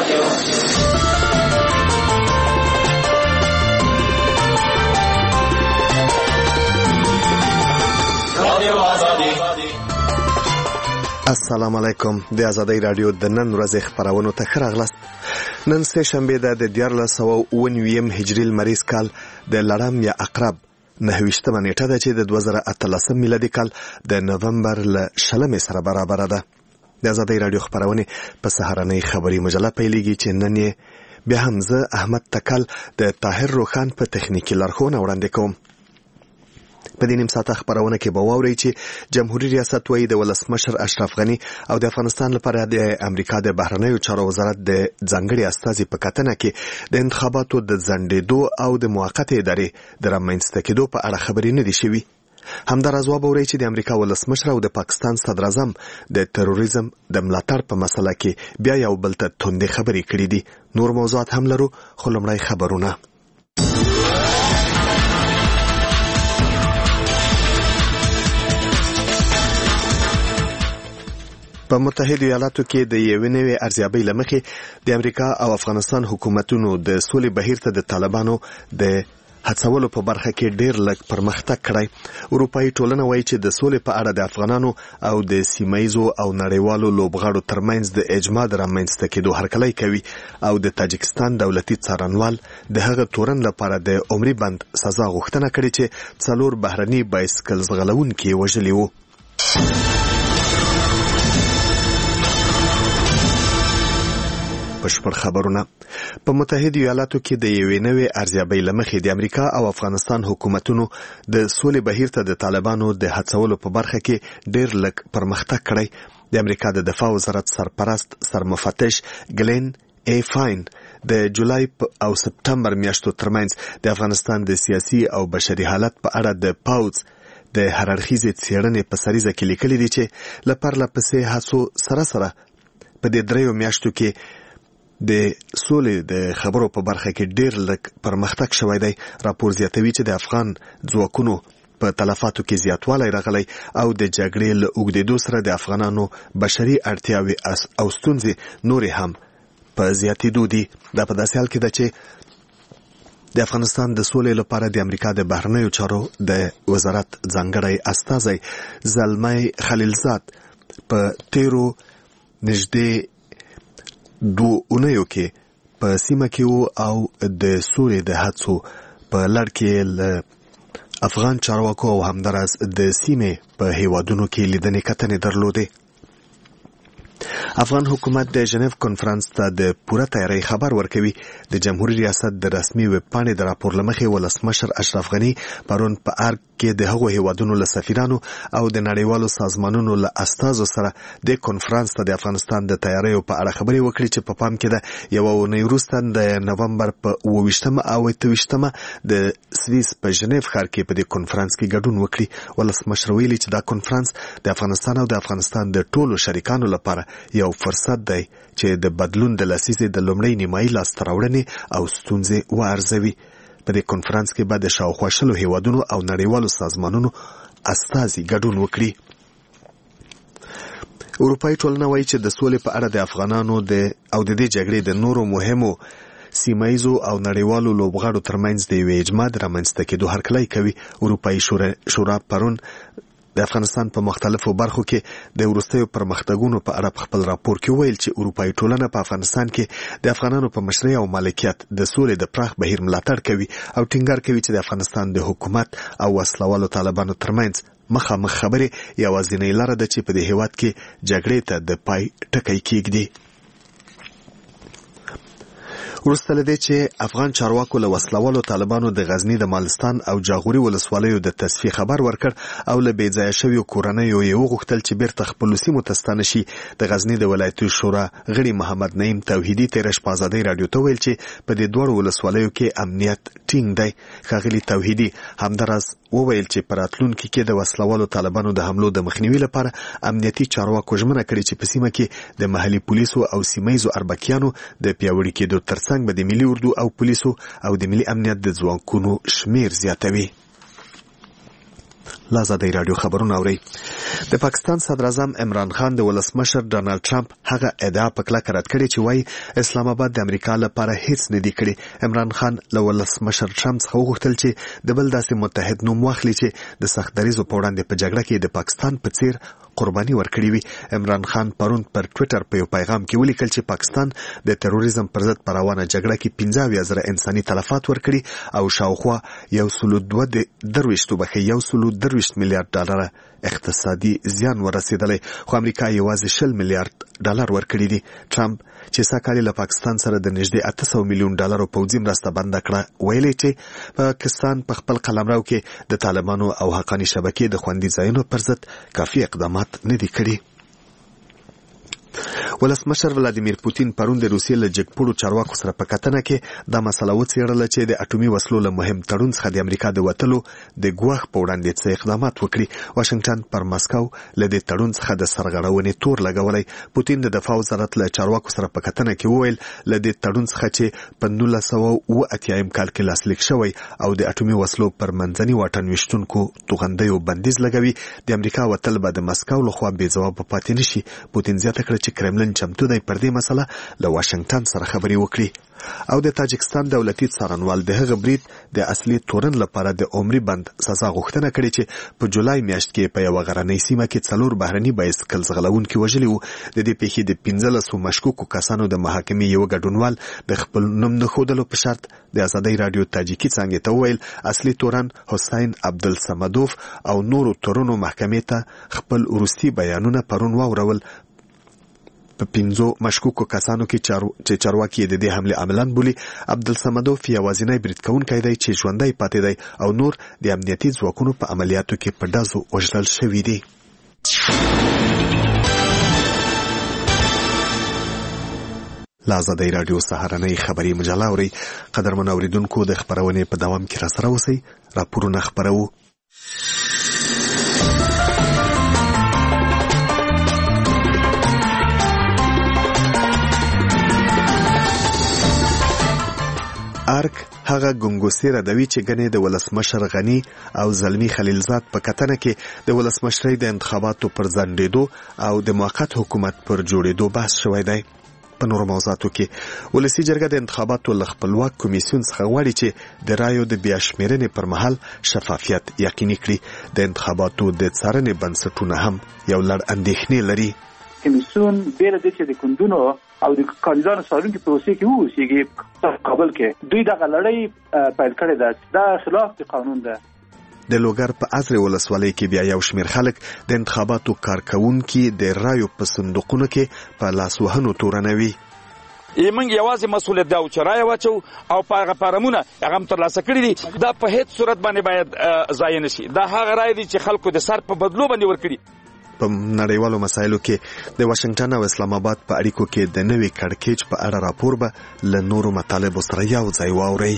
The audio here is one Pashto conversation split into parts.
السلام علیکم. د آزادۍ رادیو د نن ورځې خبرونو ته ښه راغلاست. نن سه شنبه ده د 1499 هجري لمریز کال د لړم یا عقرب 29مه نیټه ده چې د 2013 میلادي کال د نومبر له 20 سره برابر ده. د آزادۍ رادیو خبرونه په سهارنۍ خبري مجله پیلېږي چې نن یې بیا هم زه احمد تکل د طاهر روخان په تخنیکی لارښوونه وړاندې کوم. په دې نیم ساعته خبرونه کې به واورئ چې جمهوریت ریاست وايي د ولسمشر اشرف غنی او د افغانستان لپاره د امریکا د بهرنیو چارو وزارت د ځانګړي استازي په کتنه کې د انتخاباتو د ځنډېدو او د موقتې ادارې د رامنځته کېدو په اړه خبرې نه دي شوي. همداراز واورئ چې د امریکا ولسمشر او د پاکستان صدر اعظم د تروریزم د ملاتړ په مسله کې بیا یو بل ته توندې خبرې کړې دي. نور موضوعات هم لرو، خو لومړی خبرونه. په متحده ایالاتو کې د یوې نوې ارزیابۍ لمخې د امریکا او افغانستان حکومتونو د سولې بهیر ته د طالبانو د هڅولو په برخه کې ډېر لږ پرمختګ کړی. اروپایي ټولنه وایي چې د سولې په اړه د افغانانو او د سیمایزو او نړیوالو لوبغاړو ترمنځ د اجماع د رامنځته کېدو هرکلی کوي او د تاجکستان دولتي څارنوال د هغه تورن لپاره د عمري بند سزا غوښتنه کړې چې 4 بهرني بایسکل ځغلونکي وژلي وو. بشپړ خبرونه. په متحده ایالاتو کې د یوې نوې ارزیابۍ لمخې د امریکا او افغانستان حکومتونو د سولې بهیر ته د طالبانو د هڅولو په برخه کې ډېر لږ پرمختګ کړی. د امریکا د دفاع وزارت سرپرست سرمفتش ګلین ای فاین د جولای او سپتمبر میاشتو ترمنځ د افغانستان د سیاسي او بشري حالت په اړه د پاوز د هررخیزې څېړنې په سریزه کې لیکلي دي چې له پرله پسې هڅو سره په دې 3 میاشتو کې د سولې د خبرو په برخه کې ډېر لږ پرمختګ شوی دی. راپور زیاتوي چې د افغان ځواکونو په تلفاتو کې زیاتوالی راغلی او د جګړې له اوږدېدو سره د افغانانو بشري اړتیاوې او ستونزې نورې هم په زیاتېدو دي. دا په داسې حال کې ده چې د افغانستان د سولې لپاره د امریکا د بهرنیو چارو د وزارت ځانګړی استازی زلمی خلیلزاد په تیرو نږدې 2 اونیو کې په سیمه کې وو او د سولې د هڅو په لړ کې له افغان چارواکو او همداراز د سیمې په هیوادونو کې لیدنې کتنې درلودې. افغان حکومت د ژنیو کانفرنس ته د پوره تیاری خبر ورکوي. د جمهوریت ریاست د رسمي ویب پاڼې د راپور لمخې ولسمشر اشرف غنی پرون په ارګ کې د هغو هیوادونو له سفیرانو او د نړیوالو سازمانونو له استازو سره د کانفرنس ته د افغانستان د تیاریو په اړه خبرې وکړي چې په پام کې ده یو اونۍ وروسته د نومبر په 28مه او 28مه د سویس په ژنیو ښار کې په دې کانفرنس کې ګډون وکړي. ولسمشر ویلي چې دا کانفرنس د افغانستان او د افغانستان د ټولو شریکانو لپاره یو فرصت دی چې د بدلون د لسیزې د لومړۍ نیمایي لاسته راوړنې او ستونزې وارزوي. په دې کانفرنس کې به د شاوخوا 20 هیوادونو او نړیوالو سازمانونو استازي ګډون وکړي. اروپایي ټولنه وایي چې د سولې په اړه د افغانانو او د دې جګړې د نورو مهمو سیمایزو او نړیوالو لوبغاړو ترمنځ د یوې اجماع رامنځته کېدو هرکلی کوي. اروپایي شورا پرون د افغانستان په مختلفو برخو کې د وروستیو پرمختګونو په اړه خپل راپور کې ویل چې اروپایي ټولنه په افغانستان کې د افغانانو په مشرۍ او مالکیت د سولې د پراخ بهیر ملاتړ کوي او ټینګار کوي چې د افغانستان د حکومت او وسلوالو طالبانو ترمنځ مخامخ خبرې یوازینۍ لاره ده چې په دې هیواد کې جګړې ته د پای ټکی کېږدي. وروسته له دې چې افغان چارواکو له وسلوالو طالبانو د غزنی د مالستان او جاغوري ولسوالیو د تصفیه خبر ورکړ او له بې ځایه شویو کورنیو یې وغوښتل چې بیرته خپلو سیمو ته ستانه شي. د غزنی د ولایتي شورا غړي محمد نعیم توحیدي تېره شپه ازادۍ راډیو ته ویل چې په دې 2 ولسوالیو کې امنیت ټینګ دی. ښاغلي توحیدي همداراز وویل چې په راتلونکي کې د وسلوالو طالبانو د حملو د مخنیوي لپاره امنیتي چارواکو ژمنه کړې چې په سیمه کې د محلي پولیسو او سیمایزو اربکیانو د پیاوړي کېدو ترڅنګ به د ملي اردو او پولیسو او د ملي امنیت د ځواکونو شمیر زیاتوي. لازادی رادیو خبرونه اوري. د پاکستان صدر اعظم عمران خان د ولسمشر ډانلډ ټرمپ هغه ادعا په کلکه رد کړې چې وایي اسلام آباد د امریکا لپاره هیڅ نه دی کړی. عمران خان له ولسمشر ټرمپ څخه وغوښتل چې د بل داسې متحد نوم واخلي چې د سخت دریزو په وړاندې په جګړه کې د پاکستان په څیر قرباني ورکړي وي. عمران خان پرون پر ټوئیټر په یو پیغام کې ولیکل چې پاکستان د تروریزم پر ضد په روانه جګړه کې 15,000 انساني تلفات ورکړي او شاوخوا 1.23 میلیارډ ډالر اقتصادي زیان ورسېدلی، خو امریکا یوازې 20 میلیارډ ډالر ورکړي دي. ټرمپ چې سږکال له پاکستان سره د نږدې 800 میلیون ډالرو پوځي مرسته بنده کړه، ویلي چې پاکستان په خپل قلمرو کې د طالبانو او حقاني شبکې د خوندي ځایونو پر ضد کافي اقدامات نه دي کړي. ولسمشر ولادیمیر پوتین پرون د روسیې له جګپوړو چارواکو سره په کتنه کې دا مسله وڅېړله چې د اټومي وسلو له مهم تړون څخه د امریکا د وتلو د ګواښ په وړاندې څه اقدامات وکړي. واشنگټن پر مسکو له دې تړون څخه د سرغړونې تور لګولی. پوتین د دفاع وزارت له چارواکو سره په کتنه کې وویل له دې تړون څخه چې په 1987 کال کې لاسلیک شوی او د اټومي وسلو پر منځني واټن ویشتونکو توغندیو بندیز لګوي، د امریکا وتل به د مسکو لخوا بې ځوابه پاتې نشي. پوتین زیاته کړه چې کرملن چمتو دی پر دې مسله له واشنگټن سره خبرې وکړي. او د تاجکستان دولتي څارنوال د هغه برید د اصلي تورن لپاره د عمري بند سزا غوښتنه کړې چې په جولای میاشت کې په یو غرنۍ سیمه کې 4 بهرني بایسکل ځغلونکي وژلي وو. د دې پیښې د 15 مشکوکو کسانو د محاکمې یو ګډونوال د خپل نوم نه ښودلو په شرط د ازادۍ رادیو تاجیکي څانګې ته وویل اصلي تورن حسین عبدالصمدوف او نورو تورنو محکمې ته خپل وروستي بیانونه پرون واورول. په 15 مشکوکو کسانو کې چې چارواکي د دې حمله عملاً بولي، عبدالصمدوف یوازینی برید کوونکی دی چې ژوندی پاتې دی او نور د امنیتي ځواکونو په عملیاتو کې په ډزو وژل شوي دي. لازادی رادیو سهارنۍ خبري مجله اوري. قدرمن اوریدونکو د خبرونې په دوام کې را سره اوسئ. راپورونه خبرو. ارک هغه ګنګوسې ردوي چې ګنې د ولسمشر غني او زلمی خلیلزاد په کتنه کې د ولسمشرۍ د انتخاباتو پر ځنډېدو او د موقت حکومت پر جوړېدو بحث شوی دی. په نورو موضوعاتو کې ولسي جرګه د انتخاباتو له خپلواک کمیسیون څخه غواړي چې د رایو د بیا شمېرنې پر مهال شفافیت یقیني کړي. د انتخاباتو د څارنې بنسټونه هم یو لړ اندېښنې لري. کمیسیون بیره د چې د کندونو او د کاندیدانو څارونکو پروسې کې اوسېږي کابل کې دوی دغه لړۍ پیل کړې ده. دا خلاف د قانون ده. د لوګر په ازرې ولسوالۍ کې بیا یو شمېر خلک د انتخاباتو کارکوونکي د رایو په صندوقونو کې په لاسوهنو تورنوي. موږ یوازې مسؤلیت دا چې رایه واچو او په هغه فارمونه هغه هم ترلاسه کړي دي. دا په هیڅ صورت باندې باید ضایع نشي. دا هغه رایه دي چې خلکو د سر په بدلو باندې ورکړي. په نړیوالو مسایلو کې د واشنگټن او اسلام آباد په اړیکو کې د نوې کړکېچ په اړه راپور به له نورو مطالبو سره یو ځای واورئ.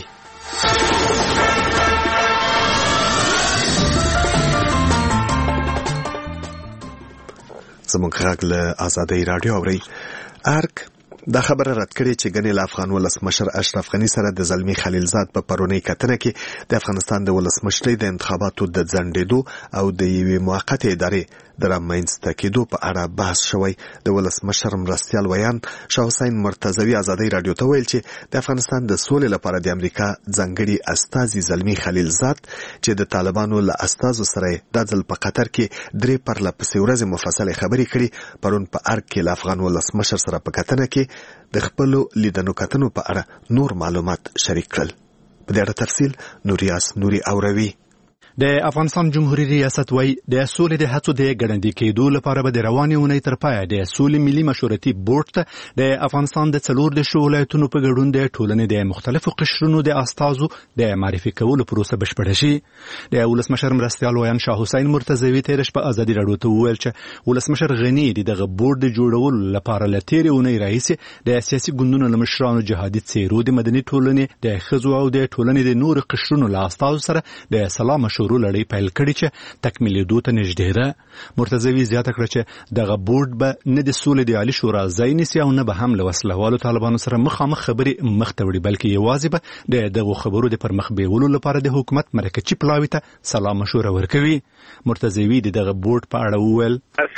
زموږ غږ له ازادۍ رادیو اورئ. ارک دا خبره رد کړې چې ګنې له افغان ولسمشر اشرف غني سره د زلمی خلیلزاد په پرونی کتنه کې د افغانستان د ولسمشرۍ د انتخاباتو د ځنډېدو او د یوې موقتې ادارې د رامنځته کېدو په اړه بحث شوی. د ولسمشر مرستیال ویان شاه حسین مرتضوي ازادۍ رادیو ته ویل چې د افغانستان د سولې لپاره د امریکا ځانګړي استازي زلمی خلیلزاد چې د طالبانو له استازو سره د ځل په قطر کې 3 پرلپسې ورځې مفصلې خبرې کړي. پرون په ارګ کې له افغان ولسمشر سره په کتنه کې د خپل لیدنو کتنو په اړه نور معلومات شریک کړل. په دې اړه تفصیل نوریاس نوري اوروي. د افغانستان جمهوریت ریاست وایي د سولې د هڅو د ګړندي کېدو لپاره به د روانې اونۍ تر پایه د سولې ملي مشورتي بورډ ته د افغانستان د 4 ولایتونو په ګډون د ټولنې د مختلفو قشرونو د استازو د معرفي کولو پروسه بشپړه شي. د ولسمشر مرستیال ویان شاه حسین مرتضوي تیر شپه ازادي رادیو ته وویل چې ولسمشر غني دغه بورډ د جوړولو لپاره له تیرې اونۍ راهیسې د سیاسي ګوندونو له مشرانو، جهادي څیرو، د مدني ټولنې، د ښځو او د ټولنې د نورو قشرونو له استازو سره د سلا مشورې مشورو لړۍ پیل کړې چې تکمیلېدو ته نږدې ده. مرتضوي زیاته کړه چې دغه بورډ به نه د سولې د عالي شورا ځای نیسي او نه به هم له وسلوالو طالبانو سره مخامخ خبرې مخ ته وړي، بلکې یوازې به د دغو خبرو د پرمخ بیولو لپاره د حکومت مرکزي پلاوي ته سلا مشوره ورکوي. مرتضوي د دغه بورډ په اړه وویل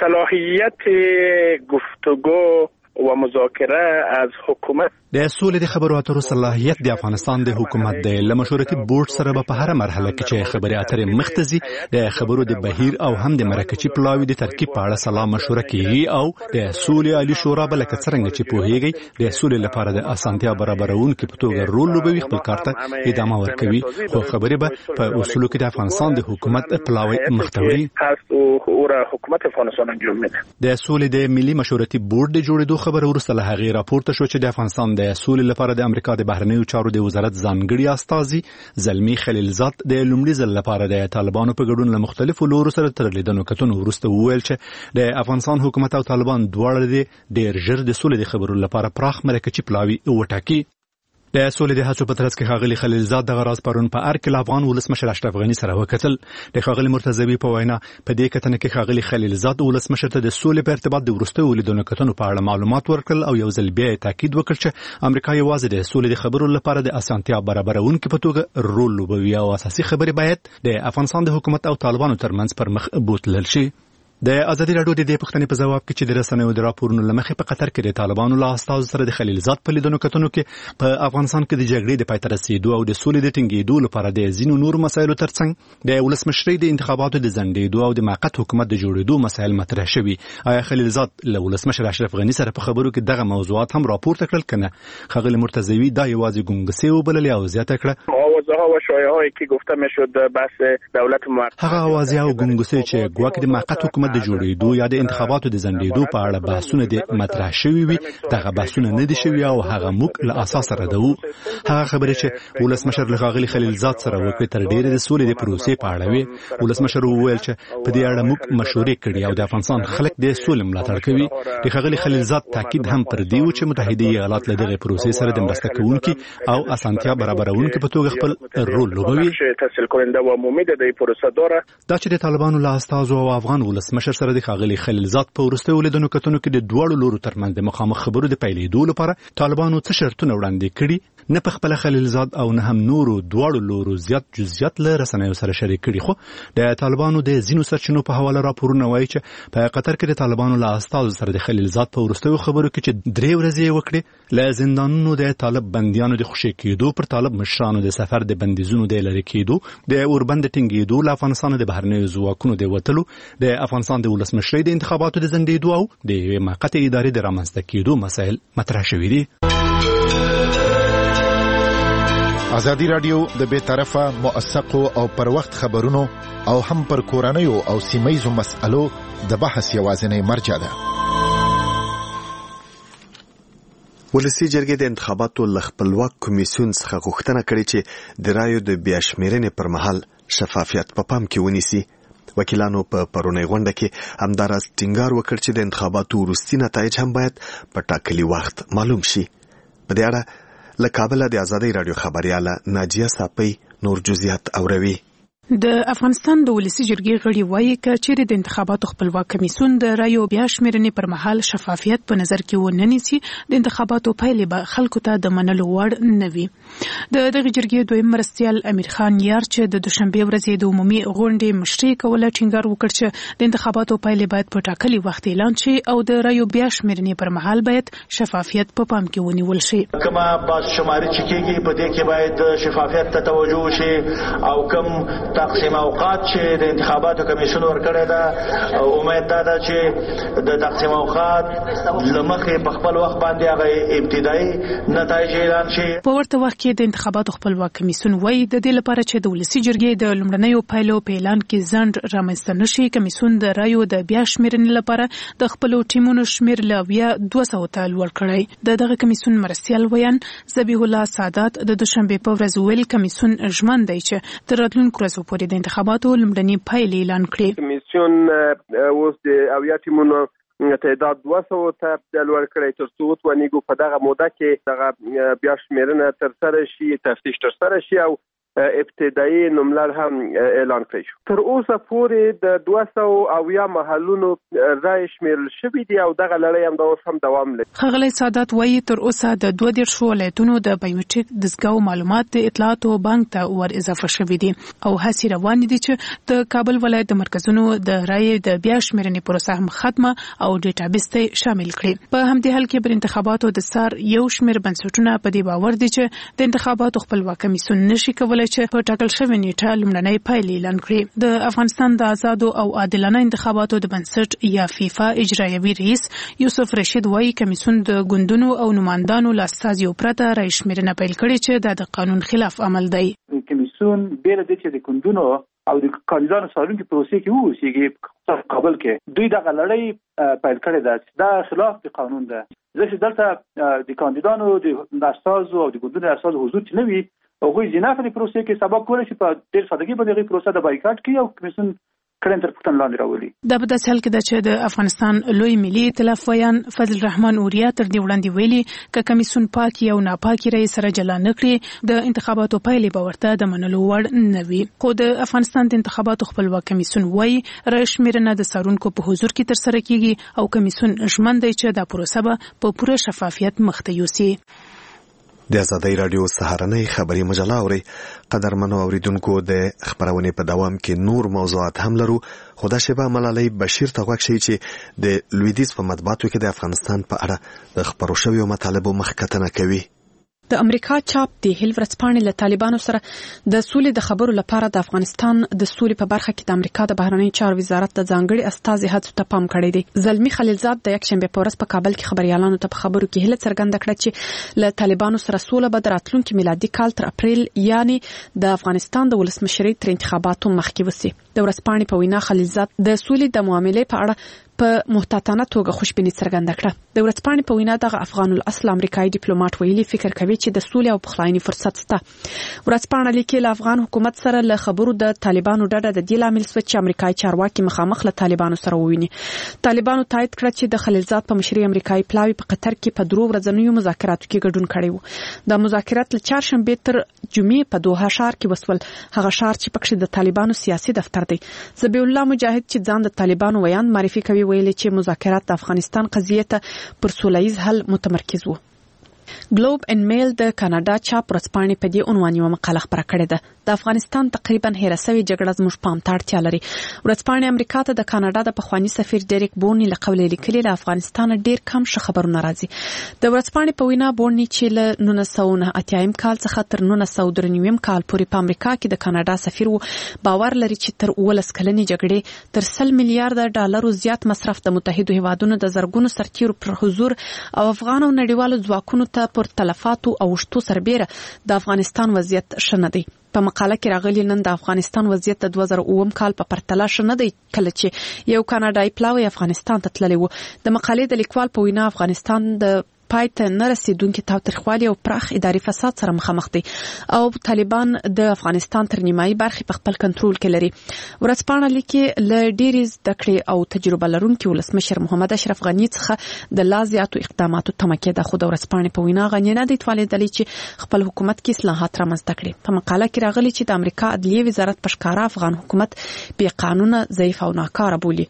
صلاحیت گفتگو و مذاکره از حکومت د سولې د خبرو اترو صلاحیت د افغانستان د حکومت د لمشورتي بورډ سره په هر مرحله کې چې خبرې اترې مختزي د خبرو د بهیر او هم د مرکزي پلاوي د ترکیب په اړه سلا مشوره کوي او د سولې عالی شورا بل څنګه چې پوهیږي د سولې لپاره د اسانتیا برابرونکو په توګه رول لوبوي، خپل کار ته ادامه ورکوي، خو خبرې به په اصولو کې د افغانستان د حکومت پلاوي مختوري حکومت افغانستان انجام میده. د سولې د ملي مشورتي بورډ د جوړېدو خبر ورسته له هغې راپورته شو چې د افغانستان د سولې لپاره د امریکا د بهرنیو چارو د وزارت ځانګړي استازي زلمی خلیلزاد د لومړي ځل لپاره د طالبانو په ګډون له مختلفو لورو سره تر لیدنو کتنو وروسته وویل چې د افغانستان حکومت او طالبان دواړه ډېر ژر د سولې د خبرو لپاره پراخ مرکزي پلاوي وټاکي. د سولې د هڅو په ترڅ کې ښاغلي خلیلزاد دغه راز پرون په ارګ کې افغان ولسمشر اشرف غني سره وکتل. د ښاغلي مرتضوي په وینا په دې کتنه کې ښاغلي خلیلزاد ولسمشر ته د سولې په ارتباط د وروستیو لیدنو کتنو په اړه معلومات ورکړل او یو ځل بیا تاکید وکړ چې امریکا یوازې د سولې د خبرو لپاره د اسانتیا برابرونکو په توګه رول لوبوي او اساسي خبرې باید د افغانستان د حکومت او طالبانو ترمنځ پر مخ بوتلل شي. د ازادي راډیو د دې پوښتنې په ځواب کې چې د رسنیو د راپورونو لمخې په قطر کې د طالبانو له استازو سره د خلیلزاد په لیدنو کتنو کې په افغانستان کې د جګړې د پای ته رسیدو او د سولې د ټینګېدو لپاره د ځینو نور مسایلو ترڅنګ د ولسمشرۍ د انتخاباتو د ځنډېدو او د موقت حکومت د جوړېدو مسایل مطرح شوي. آیا خلیلزاد له ولسمشر اشرف غني سره په خبرو کې دغه موضوعات هم راپورته کړل کنه؟ ښاغلي مرتضوي دا یوازې ګونګسي وبللې او زیاته کړه و شایعه‌ای که گفته میشد بحث دولت موقت هغه اوازې او ګونګسي چې ګواکې د موقت حکومت د جوړېدو یا د انتخاباتو د ځنډېدو په اړه بحثونه د مطرح شوي وي، دغه بحثونه نه دي شوي او هغه موږ له اساس ردوو. هغه خبرې چې ولسمشر له ښاغلي خلیلزاد سره وکړې تر ډېرې د سولې د پروسې په اړه وي. ولسمشر وویل چې په دې اړه موږ مشورې کړې او د افغانستان خلک د سولې ملاتړ کوي. د ښاغلي خلیلزاد تاکید هم پر دې و چې متحده ایالات له دغه پروسې سره د مرسته کوونکي او اسانتیا برابرونکو په توګه خپل رول لوبوي. تحصیل کننده و امید د پروسه داره. دا چې د طالبانو له استازو او افغان ولسمشر سره د ښاغلي خلیلزاد په وروستیو لیدنو کتنو کې د دواړو لورو ترمنځ د مخامخ خبرو د پیلېدو لپاره طالبانو څه شرطونه وړاندې کړي، نه په خپله خلیلزاد او نه هم نورو دواړو لورو زیات جزئیات له رسنیو سره شریک کړي. خو د طالبانو د ځینو سرچینو په حواله راپورونه وایي چې په قطر کې د طالبانو له استازو سره د خلیلزاد په وروستیو خبرو کې چې 3 ورځې وکړي له زندانونو د طالب بندیانو د خوشي کېدو پر طالب مشرانو د سفر د بندیزونو د لری کېدو، د اوربند ټینګېدو، له افغانستان د بهرنیو ځواکونو د وتلو، د افغانستان د ولسمشرۍ د انتخاباتو د ځنډېدو او د موقتې ادارې د رامنځته کېدو مسایل مطرح شوي دي. ازادي راډیو د بې طرفه موثقو او پر وخت خبرونو او هم پر کورنیو او سیمه‌یزو مسألو د بحث یوازینی مرجع ده. ولسی جرګې د انتخاباتو ل خپلواک کمیسیون څخه غوښتنه کړې چې د رایو د بیا شمیرنې پر مهال شفافیت په پام کې ونیسي. وکیلانو په پرونی غونډه کې همداراز ټینګار وکړ چې د انتخاباتو وروستي نتایج هم باید په ټاکلي وخت معلوم شي. په دې اړه له کابل د ازادي رادیو خبرياله ناجیه صاپي نور جزئیات اوروي. د افغانستان د ولسی جرګې غړي وایي چې د انتخاباتو خپلواک کمیسیون د رایو بیا شمیرنې پر مهال شفافیت په نظر کې ونه نیسي، د انتخاباتو پایلې به خلکو ته د منلو وړ نه وي. دغه جرګې دویم مرستیال امیر خان یار چې د دوشنبه ورځې د عمومي غونډې مشري کوله ټینګار وکړ چې د انتخاباتو پایلې باید په ټاکلي وخت اعلان شي او د رایو بیا شمیرنې پر مهال باید شفافیت په پام کې ونیول شي. کومه باز شماري چې کېږي په دې کې باید شفافیت ته توجه شي او کوم تقسیم اوقات چې د انتخاباتو کمیسیون ورکړی ده، امید ده چې د تقسیم اوقات لمخې په خپل وخت باندې هغه ابتدایي نتایج اعلان شي. په ورته وخت کې د انتخاباتو خپلواک کمیسیون وایي د دې لپاره چې د ولسی جرګې د لومړنیو پایلو په اعلان کې ځنډ رامنځته نشي، کمیسیون د رایو د بیا شمیرنې لپاره د خپلو ټیمونو شمیر له 200 ته لوړ کړی. دغه کمیسیون مرستیال ویان ذبیح الله سادات د دوشنبه په ورځ ویل کمیسیون ژمن دی چې تر راتلونکو ورځو پورې د انتخاباتو لومړني پایلې اعلان کړي. کمیسیون اوس د اویا ټیمونو تعداد 200 ته لوړ کړی تر څو وتوانیږي په دغه موده کې دغه بیا شمیرنه ترسره شي، تفتیش ترسره شي او ابتدایي نوملړ هم اعلان کړی شو. تر اوسه پورې د 200 محلونو رای شمیرل شوي دي او دغه لړۍ هم اوس هم دوام لري. ښاغلی سادات وایي تر اوسه د 22 ولایتونو د بایومټریک دستګاو معلومات د اطلاعاتو بانک ته ور اضافه شوي دي او هڅې روانې دي چې د کابل ولایت د مرکزونو د رای د بیا شمیرنې پروسه هم ختمه او ډیټابیس ته شامل کړي. په همدې حال کې پر انتخاباتو د سار یو شمیر بنسټونه په دې باور دي چې د انتخاباتو خپلواک کمیسیون نشي کولای چې په ټاکل شوې نیټه لومړنۍ پایلې اعلان کړي. د افغانستان د آزادو او عادلانه انتخاباتو د بنسټ یا فیفا اجرایوي رئیس یوسف رشید وایي کمیسیون د ګوندونو او نمائندانو له استازیو پرته رای شمیرنه پیل کړې چې د قانون خلاف عمل دی. کمیسیون بیل د چې د ګوندونو او د کاندیدانو څارونکو پروسې کې اوسېږي کابل کې دوی دغه لړۍ پیل کړې ده. دا خلاف د قانون ده. ځکه دلته د کاندیدانو د استازو او د ګوندونو استازو حضور چې نه وي هغوی ځینې په پروسې کې سبب کولی شي په ډېر سادګي باندې هغې پروسه د بایکاټ کړي او کمیسیون کړن تر پوښتنې لاندې راولي. دا په داسې حال کې ده چې د افغانستان لوی ملي ائتلاف ویان فضل الرحمن اوریا تر دې وړاندې ویلي که کمیسیون پاکي او ناپاکي رای سره جلا نه کړي د انتخاباتو پایلې به ورته د منلو وړ نه وي. خو د افغانستان د انتخاباتو خپلواک کمیسیون وایي رای شمیرنه د څارونکو په حضور کې ترسره کیږي او کمیسیون ژمن دی چې دا پروسه به په پوره شفافیت مخته یوسي. د آزادۍ راډیو سهارنۍ خبري مجله اوري. قدرمنو اوریدونکو د خبرونې په دوام کې نور موضوعات هم لرو. خدا شبه ملالۍ بشیر ته غوښ شي چې د لویدیځ په مطبوعاتو کې د افغانستان په اړه د خبرو شویو مطالبو مخکتنه کوي. د امریکا چاپ د هیل ورځپاڼې له طالبانو سره د سولې د خبرو لپاره د افغانستان د سولې په برخه کې د امریکا د بهرنی چارو وزارت د ځانګړي استازي هڅو ته پام کړی دی. زلمی خلیلزاد د یکشنبه په ورځ په کابل کې خبريالانو ته په خبرو کې هیله څرګنده کړه چې له طالبانو سره سوله به د راتلونکي میلادي کال تر اپریل یعنی د افغانستان د ولسمشرۍ تر انتخاباتو مخکې وسی. د ورځپاڼې په وینا خلیلزاد د سولې د معاملې په اړه په محتاطانه توګه خوشبیني څرګنده کړه. د ورځپاڼې په وینا دغه افغان الاصل امریکایي ډیپلوماټ ویلي فکر کوي چې د سولې او پخلاینې فرصت شته. ورځپاڼه لیکي له افغان حکومت سره له خبرو د طالبانو ډډه د دې لامل شو چې امریکایي چارواکي مخامخ له طالبانو سره وویني. طالبانو تایید کړ چې د خلیلزاد په مشرۍ امریکایي پلاوی په قطر کې په 3 ورځنیو مذاکراتو کې ګډون کړی و. د مذاکرات له چهارشنبه تر جمعې په دوحه ښار کې وسول. هغه ښار چې پکې د طالبانو سیاسي دفتر دی. ذبیح الله مجاهد چې ځان د طالبانو ویان معرفي کوي ویلي چې مذاکرات د افغانستان قضیه ته پر سولهییز حل متمرکز وو. ګلوب ان میل د کاناډا چاپ ورځپاڼې په دې عنوان یو مقاله خپره کړې ده. د افغانستان تقریبا هېره شوې جګړه زموږ پام ته اړتیا لري. ورځپاڼې امریکا ته د کاناډا د پخوانی سفیر ډیریک بورني له قوله لیکلي له افغانستان ډیر کم ښه خبرونه راځي. د ورځپاڼې په وینا بورني چې له 1980 کال څخه تر 1993 کال پورې په امریکا کې د کاناډا سفیر وو باور لري چې تر 19 کلنې جګړې تر 100 میلیارډ ډالرو زیات مصرف د متحده هیوادونو د زرګونو سرتیرو پر حضور او افغان او نړیوالو ځواکونو ته پر تلفاتو او شتو سربېره د افغانستان وضعیت شنه دی. په مقاله کې راغلی نن د افغانستان وضعیت د 2009 کال په پرتله شنه دی کله چې یو کاناډایي پلاوی افغانستان ته تللی و. د مقالې د لیکوال په وینا افغانستان د پای ته نه رسیدونکي تاوتریخوالي او پراخ اداري فساد سره مخامخ دي او طالبان د افغانستان تر نیمایي برخې په خپل کنټرول کې لري. ورځپاڼه لیکي له ډېرې زده کړې او تجربه لرونکي ولسمشر محمد اشرف غني څخه د لا زیاتو اقداماتو تمه کېده. خو د ورځپاڼې په وینا غني نه دی توانېدلی چې خپل حکومت کې اصلاحات رامنځته کړي. په مقاله کې راغلي چې د امریکا عدلیې وزارت په ښکاره افغان حکومت بې قانونه ضعیف او ناکاره بولي.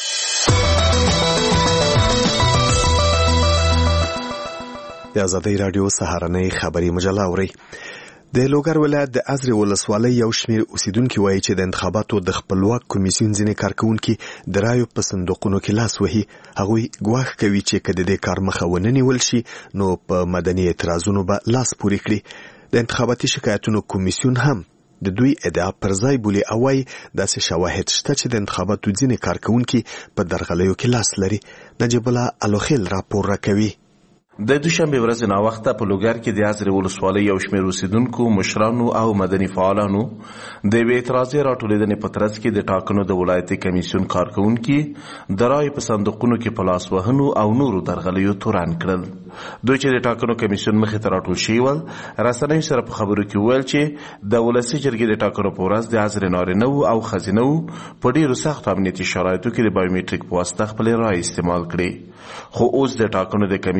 د آزادۍ راډیو سهارنۍ خبري مجله اوري. د لوګر ولایت د ازرې ولسوالۍ یو شمېر اوسیدونکو وایي چې د انتخاباتو د خپلواک کمیسیون ځینې کارکونکي د رایو په صندوقونو کې لاس وهي. هغوی ګواښ کوي چې که د دې کار مخه ونه نیول شي نو په مدني اعتراضونو به لاس پورې کړي. د انتخاباتي شکایتونو کمیسیون هم د دوی ادعا پر ځای بولي او وایي داسې شواهد شته چې د انتخاباتو ځینې کارکونکي په درغلیو کې لاس لري. نجیب الله الوخیل راپور راکوي. د دوشنبه ورځ نا وخته په لوګر کې د ازرې ولسوالۍ یو شمېر اوسیدونکو مشرانو او مدني فعالانو د یوې اعتراضي راټولېدنې په ترڅ کې د ټاکنو د ولایتي کمیسیون کارکوونکي د رایو په صندوقونو کې په لاس وهنو او نورو درغلیو تورن کړل. دوی چې د ټاکنو کمیسیون مخې ته راټول شوي ول رسنیو سره په خبرو کې وویل چې د ولسي جرګې د ټاکنو په ورځ د ازرې نارینه‌وو او ښځینه‌وو په ډېرو سختو امنیتي شرایطو کې د بایومټریک په واسطه خپلې رایې استعمال کړې. خو اوس د ټاکنو د کمیسیون ځینې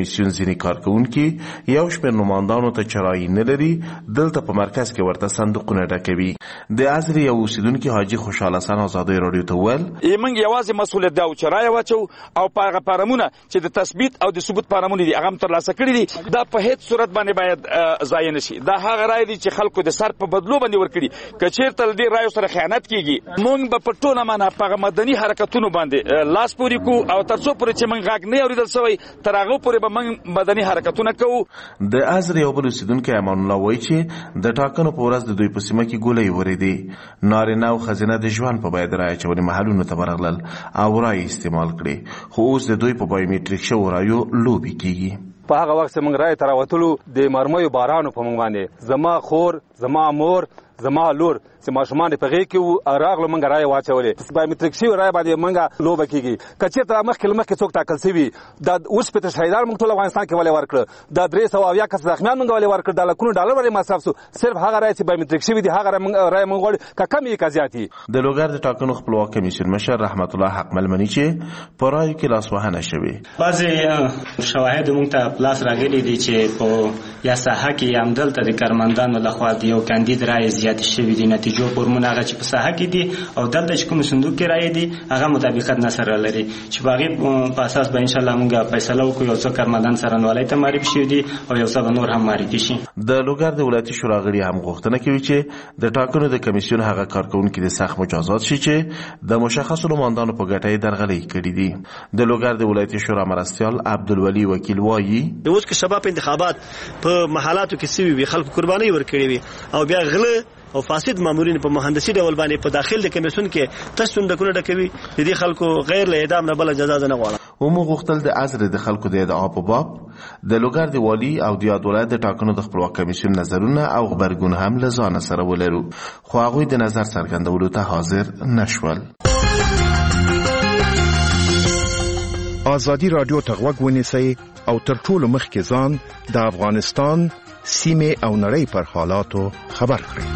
ځینې کارکونکي یو شمېر نوماندانو ته چرایي نه لري دلته په مرکز کې ورته صندوقونه ډکوي. د ازرې یو اوسیدونکي حاجي خوشحال حسن ازادۍ راډیو ته وویل موږ یوازې مسؤلیت دا و چې رایه واچو او په هغه فارمونه چې د تثبیت او د ثبوت فارمونه دي هغه هم ترلاسه کړي دي دا په هیڅ صورت باندې باید ضایع نه شي. دا هغه رایه دي چې خلکو د سر په بدلو باندې ورکړي که چېرته له دې رایو سره خیانت کېږي موږ به په ټوله معنه په هغه مدني حرکتونو باندې لاس پورې کوو او تر څو پورې چې موږ غږ نه اورېدل سوی تر هغه پورې به موږ مدني حرکتونه کوو. د ازرې یو بل اوسیدونکی امان الله وایي چې د ټاکنو په ورځ د دوی په سیمه کې ګولۍ ورېدې. نارینه او ښځینه د ژوند په بیه د رایې اچونې محلونو ته ورغلل او رایې استعمال کړې خو اوس د دوی په بایومټریک شوو رایو لوبې کېږي. په هغه وخت موږ رایې ته راوتلو د مرمیو بارانو په موږ باندې زما خور زما مور زما لور چې ماشومان په غېږ کې راغلو موږ رایې واچولې بایومټریک شوي رایې باندې موږ لوبه کېږي که چېرته مخکې څوک ټاکل شوي دا اوس پته شهیدان موږ ټول افغانستان کې ولې ورکړه دا 370 کس زخمیان موږ ولې ورکړه دا لکونو ډالر ولې مصرف سو صرف هغه رایې چې بایومټریک شوي دي هغه رایې موږ غواړو که کم یې که زیات یې. د لوګر د ټاکنو خپلواک کمیسیون مشر رحمت الله حق ملمني چې په رایو کې لاسوهنه شوې بعضې شواهد موږ ته په لاس راغلي دي چې په یا ساحه کې همدلته د کارمندانو لخوا د یو کاندید رایې زیاتې شوي دي نتیجو فورمونه هغه چې په ساحه کې دي او دلته چې کوم صندوق کې رایې دي هغه مطابقت نه سره لري چې په هغې په اساس به انشاءالله موږ فیصله وکړو یو څه کارمندان څارنوالۍ ته معرفي شوي دي او یو څه به نور هم معرفي شي. د لوګر د ولایتي شورا غړي هم غوښتنه کوي چې د ټاکنو د کمیسیون هغه کارکونکي د سخت مجازات شي چې د مشخصو نوماندانو په ګټه یې درغلۍ کړي دي. د لوګر د ولایتي شورا مرستیال عبدالولي وکیل وایي اوس که شباب انتخابات په محلاتو کې سوي وي خلکو قربانۍ ورکړي وي او بیا غله او فاسد مامورین په مهندسي ډول باندې په داخل د کمیسیون کې تاسو صندوقونه ډکوي د دې خلکو غیر له اعدام نه بل جزا نه غواړي. ومو غوښتل د ازرې د خلکو د ادعا په باب د لوګر د والي او د یاد ولایت د ټاکنو د خپلواک کمیسیون نظرونه او غبرګون هم له ځانه سره ولرو خو هغوی د نظر څرګندولو ته حاضر نشول. ازادي رادیو ته غوږ ونیسئ او تر ټولو مخکې ځان د افغانستان سیمې او نړۍ پر حالاتو خبر کړئ.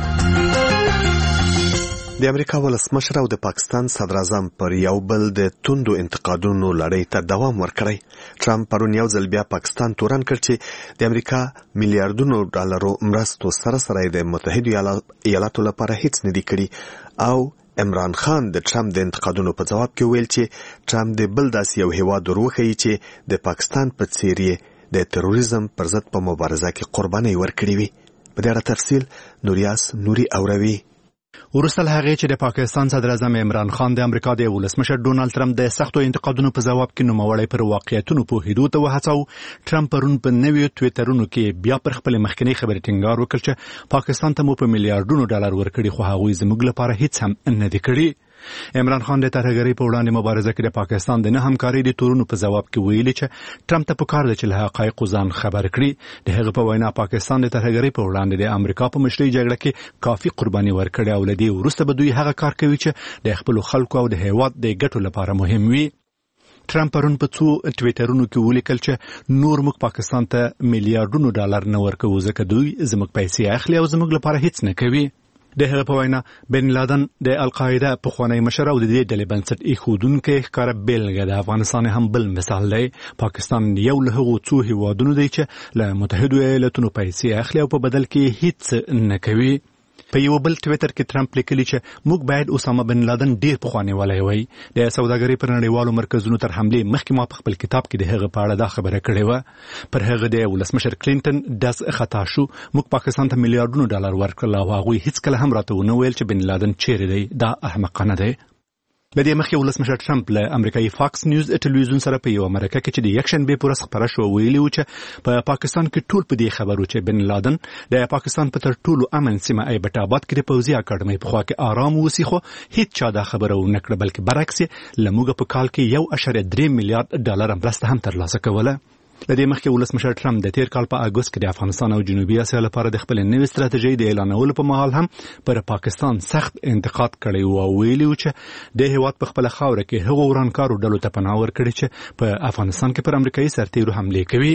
د امریکا ولسمشر او د پاکستان صدر اعظم پر یو بل د توندو انتقادونو لړۍ ته دوام ورکړی. ټرمپ پرون یو ځل بیا پاکستان تورن کړ چې د امریکا میلیارډونو ډالرو مرستو سره سره د متحده ایالاتو لپاره هیڅ نه دی کړی او عمران خان د ټرمپ د انتقادونو په جواب کې ویل چې ټرمپ د بل داسې یو هیواد وروښیي چې د پاکستان په څیر یې د تروریزم پر ضد په مبارزه کې قربانۍ ورکړې وي. په دې اړه تفصیل نوریاس نوري اوروي. وروسته له هغې چې د پاکستان صدر اعظم عمران خان د امریکا د ولسمشر ډونالد ټرمپ د سختو انتقادونو په جواب کې نوموړی پر واقعیتونو پوهېدو ته وهڅاوه. ټرمپ پرون په نویو ټویټرونو کې بیا پر خپل مخکنۍ خبرې ټینګار وکړ چې پاکستان ته مو په میلیارډونو ډالر ورکړي خو هغوی زموږ لپاره هیڅ هم نه دي کړي. عمران خان د ترهګرۍ په وړاندې مبارزه کې د پاکستان د نه همکارۍ د تورونو په جواب کې ویلي چې ټرمپ ته پکار ده چې له حقایقو ځان خبر کړي. د هغه په وینا پاکستان د ترهګرۍ په وړاندې د امریکا په مشرۍ جګړه کې کافي قرباني ورکړې او له دې وروسته به دوی هغه کار کوي چې د خپلو خلکو او د هیواد د ګټو لپاره مهم وي. ټرمپ پرون په څو ټویټرونو کې ولیکل چې نور موږ پاکستان ته میلیارډونو ډالر نه ورکوو ځکه دوی زموږ پیسې اخلي او زموږ لپاره هیڅ نه کوي. د هغه په وینا بن لادن د القاعده پخوانی مشر او د دې ډلې بنسټ ایښودونکی ښکاره بیلګه د افغانستان هم بل مثال دی. پاکستان یو له هغو څو هیوادونو دی چې له متحده ایالاتونو پیسې اخلي او په بدل کې هیڅ نه کوي. په یو بل ټویټر کې ټرمپ لیکلی چې موږ باید اسامه بن لادن ډیر پخوانی والی وای. د سوداګرۍ پر نړیوالو مرکزونو تر حملې مخکې ما په خپل کتاب کې د هغه په اړه دا خبره کړې وه. پر هغه د ولسمشر کلینټن داس خطا شو. موږ پاکستان ته میلیارډونو ډالر ورکړل او هغوی هیڅ کله هم راته ونه ویل چې بن لادن چیرې دی. دا احمقانه دی. لدې مخکې ولسمشر ټرمپ له امریکایي فاکس نیوز ټلویزیون سره په یو مرکه کې چې د یکشنبې په ورځ خبره شوه ویلي و چې په پاکستان کې ټول په دې خبرو چې بن لادن د پاکستان په تر ټولو امن سیمه ایبټ آباد کې د پوځي اکاډمۍ په خوا کې آرام اوسي خو هیڅ چا دا خبره ونه کړه بلکې برعکس له موږ په کال کې 1.3 میلیارډ ډالر مرسته هم ترلاسه کوله. لدې مخکې ولسمشر ټرمپ د تیر کال په اګوست کې د افغانستان او جنوبي اسیا لپاره د خپل نوې ستراتیژۍ د اعلانولو په مهال هم پر پاکستان سخت انتقاد کړی و او ویلي و چې د هیواد په خپل خاوره کې هغو ورانکارو ډلو ته پناه ورکړي چې په افغانستان کې پر امریکایي سرتیرو حملې کوي.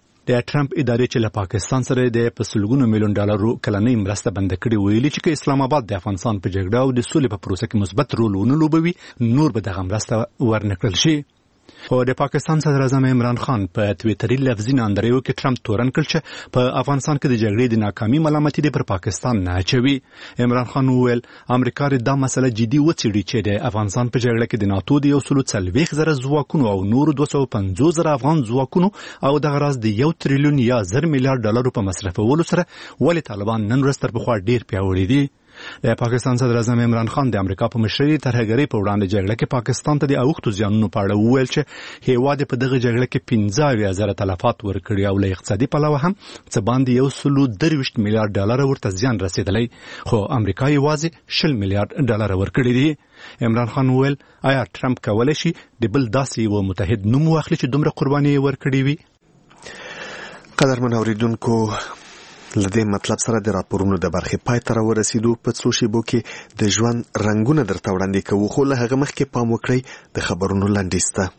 د ټرمپ ادارې چې له پاکستان سره د په سلګونو میلیون ډالرو کلنۍ مرسته بند کړي ویلي چې اسلام آباد د افغانستان په جګړه او د سولې په پروسه کې مثبت رول ونه لوبوي نور به دغه مرسته ورنکړل شي. خو د پاکستان صدر اعظم عمران خان په تویټري لفظي ناندریو کې ټرمپ تورن کړ چې په افغانستان کې د جګړې د ناکامي ملامتي دی پر پاکستان نه اچوي. عمران خان وویل امریکا دا مسله جدي وڅېړي چې د افغانستان په جګړه کې د ناتو د 140,000 ځواکونو او نور 250,000 افغان ځواکونو او دغه راز د 1 تریلیون یا $1 میلیارډ په مصرفولو سره ولې طالبان نن ورځ تر پخوا ډیر پیاوړي دي. د پاکستان صدر اعظم عمران خان د امریکا په مشرۍ ترهګرۍ په وړاندې جګړه کې پاکستان ته د اوښتو زیانونو په اړه وویل چې هیواد په دغه جګړه کې 15,000 تلفات ورکړي او له اقتصادي پلوه هم څه باندې $123 میلیارډ ورته زیان رسیدلی، خو امریکا یوازې $20 میلیارډ ورکړي دي. عمران خان وویل آیا ټرمپ کولی شي د بل داسې یو متحد نوم واخلي چې دومره قرباني ورکړي وي؟ قدرمن اوریدونکو، لدې مطلب سره د راپورونو د برخې پای ته راورسېدو. په څو شیبو کې د ژوند رنګونه درته وړاندې کوو، خو له هغه مخکې پام وکړئ د خبرونو لنډیز ته.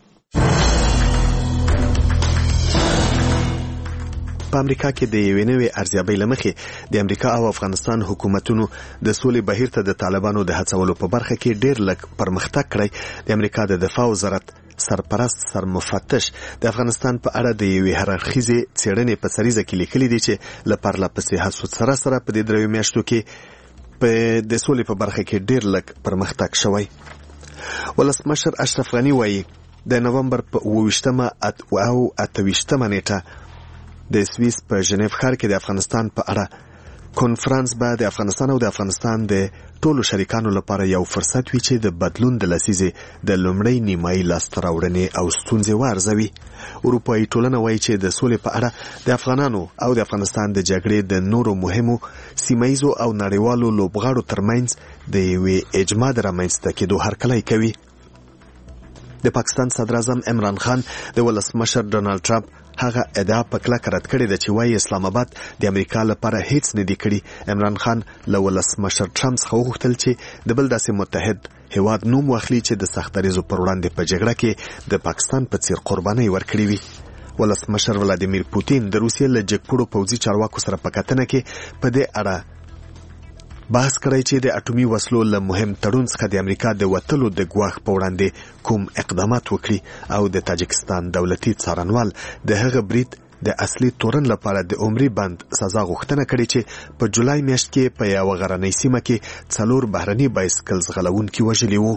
په امریکا کې د یوې نوې ارزیابۍ له مخې د امریکا او افغانستان حکومتونو د سولې بهیر ته د طالبانو د هڅولو په برخه کې ډېر لږ پرمختګ کړی. د امریکا د دفاع وزارت سرپرست سرمفتش د افغانستان په اړه د یوې هررخیزې څېړنې په سریزه کې لیکلي دي چې له پرله پسې هڅو سره په دې 3 میاشتو کې په د سولې په برخه کې ډېر لږ پرمختګ شوی. ولسمشر اشرف غني وایي د نومبر په 28 او 28 نیټه د سویس په ژنیف ښار کې د افغانستان په اړه کنفرانس به د افغانستان او د افغانستان د ټولو شریکانو لپاره یو فرصت وي چې د بدلون د لسیزې د لومړۍ نیمایي لاسته راوړنې او ستونزې وارزوي. اروپایي ټولنه وایي چې د سولې په اړه د افغانانو او د افغانستان د جګړې د نورو مهمو سیمهیزو او نړیوالو لوبغاړو ترمنځ د یوې اجماع د رامنځته کېدو هرکلی کوي. د پاکستان صدر اعظم عمران خان د ولسمشر ډونالډ ټرمپ هغه ادعا په کلکه رد کړې ده چې وایي اسلام آباد د امریکا لپاره هیڅ نه دی کړي. عمران خان له ولسمشر ټرمپ څخه وغوښتل چې د بل داسې متحد هیواد نوم واخلي چې د سخت دریځو پر وړاندې په جګړه کې د پاکستان په څیر قربانۍ ورکړې وي. ولسمشر ولادیمیر پوتین د روسیې له جګپوړو پوځي چارواکو سره په کتنه کې په دې اړه بحث کړی چې د اټومي وسلو له مهم تړون څخه د امریکا د وتلو د ګواښ په وړاندې کوم اقدامات وکړي او د تاجکستان دولتي څارنوال د هغه برید د اصلي تورن لپاره د عمري بند سزا غوښتنه کړې چې په جولای میاشت کې په یوه غرنۍ سیمه کې 4 بهرني بایسکل ځغلونکي وژلي وو.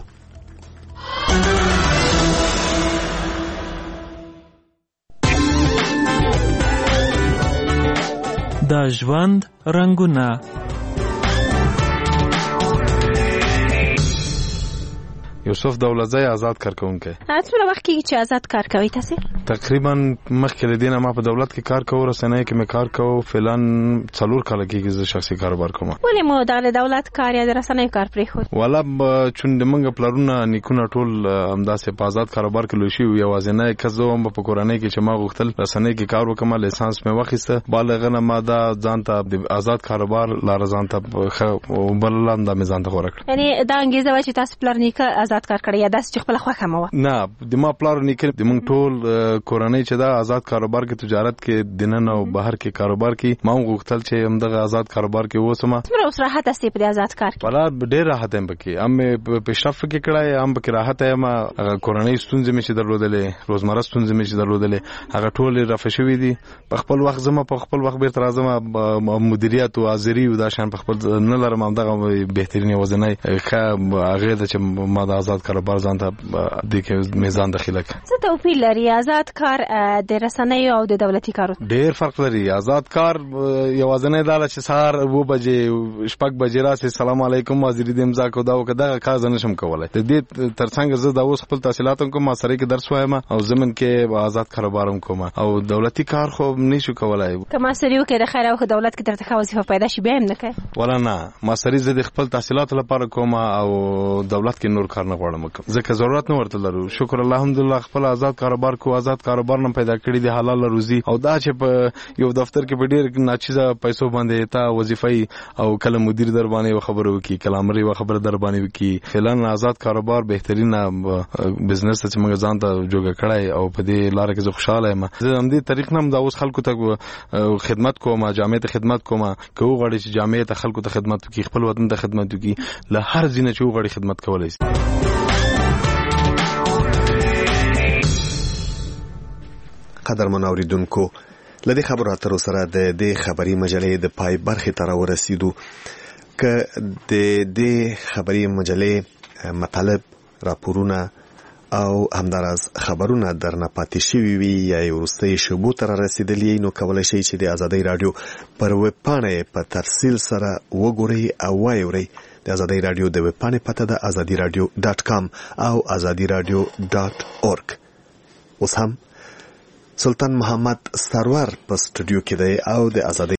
د ژوند رنګونه. یوسف دولتزی آزاد کارکونکی. څومره وخت کېږي چې آزاد کار کوي تاسو؟ تقریبا مخکې له دې نه ما په دولت کې کار کوم، رسنۍ کې مې کار کوم. فعلا 4 کال کېږي زه شخصي کاروبار کوم. ولې مو د دولت کار یا د رسنۍ کار پرېښود؟ والا چون د منګه پلرونه نیکونه ټول همداسې په آزاد کاروبار کې لوي شي. یوازینی کس زه هم په کورنۍ کې چې ما غوښتل رسنۍ کې کار وکم، لیسانس مې واخیسته. بالغ نه ما دا ځان ته د آزاد کاروبار لار ځان ته بللم، دا مې ځان ته غوړه کړ. یعنی دا انګیزه و چې تاسو پلر نیکه آزاد کار کړی یا داسې چې خپل خوښه مو؟ نه، د ما پلار نیکه د موږ ټول کورنۍ چې دا آزاد کاروبار کې تجارت کې دننه او بهر کې کاروبار کې ما غوښتل چې همدغه آزاد کاروبار کې وسم. څومره اوس راحت استه په آزاد کار کې؟ ولا ډېر راحت هم پکې، هم پیشرفت کې کړای، هم پکې راحت یم. کورنۍ ستونزې مې چې درلودلې، روزمره ستونزې مې چې درلودلې، هغه ټول رفع شوې دي. په خپل وخت زما په خپل وخت بیرته راځم، مدیریت او حاضری او دا شان په خپل نه لرم. همدغه بهترین وزنۍ هغه د چې ما د آزاد کاروبار ځان ته د کې میزان داخله کړ. څه توپیر لري آزاد کار د رسنیو او د دولتي کارو؟ ډېر فرق لري. آزاد کار یوازینی دا چې سهار 2 بجې 6 بجې راسي سلام علیکم وزیر د امضا کو دا وکړه کار زنه شم کولای. د دې ترڅنګ زه دا اوس خپل تحصیلات کوم، ما سره کې درس وایم او زمن کې آزاد کاروبار کوم او دولتي کار خو نشو کولای. کما سریو کې د خیر او دولت کې درته وظیفه پیدا شي به هم نه کوي؟ ولا نه، ما سره زه د خپل تحصیلات لپاره کوم او دولت کې نور کار نه غواړم ځکه ضرورت نه ورته لرو. شکر الحمدلله خپل آزاد کاروبار کو، آزاد کاروبار نه پیدا کړی دی حلال روزي. او دا چې په یو دفتر کې په ډېر ناچیزه پیسو باندې تا وظیفه او کله مدیر در باندې خبرو وکي، کله امري خبره در باندې وکي. فعلا آزاد کاروبار بهترین بزنس چې موږ ځان ته جوړ کړای او په دې لار کې زه خوشاله یم. زه هم دې طریق نه دا اوس خلکو ته خدمت کوم، جامعه ته خدمت کوم. که وغواړي چې جامعه ته خلکو ته خدمت وکي، خپل وطن ته خدمت وکي، له هر ځینه چې وغواړي خدمت کولای شي. قدرمن اوریدونکو لدې خبرو اترو سره د دې خبري مجلې د پای برخې ته راورسېدو که د دې خبري مجلې مطالب راپورونه او همداراز خبرونه درنه پاتې شوي وي یا وروستۍ شبو ته رسیدلي نو کولی شئ چې د ازادۍ راډیو پر ویب پاڼه په تفصیل سره وګورئ او واورئ. د ازادۍ راډیو د ویب پاڼې پته ده azadiradio.com او azadiradio.org. اوس هم سلطان محمد سرور په سټوډیو کې دی او د ازادۍ